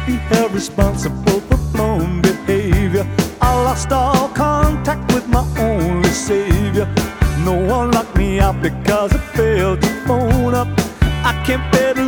can't be held responsible for blown behavior. I lost all contact with my only savior. No one locked me out because I failed to phone up. I can't bear to